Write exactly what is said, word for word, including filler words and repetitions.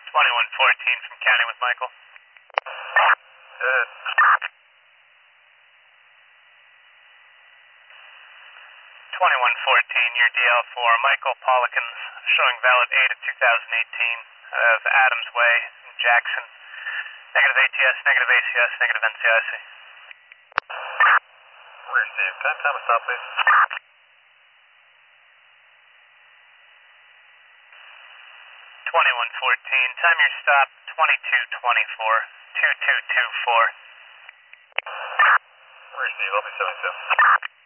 twenty-one fourteen from County with Michael. Good. twenty-one fourteen, your D L for Michael Pollikins, showing valid eight of two thousand eighteen, out of Adams Way, Jackson. Negative A T S, negative A C S, negative N C I C. Received. Can I time a stop, please? twenty-one fourteen, time your stop, twenty-two twenty-four, two two two four. Received. I'll be seventy-two.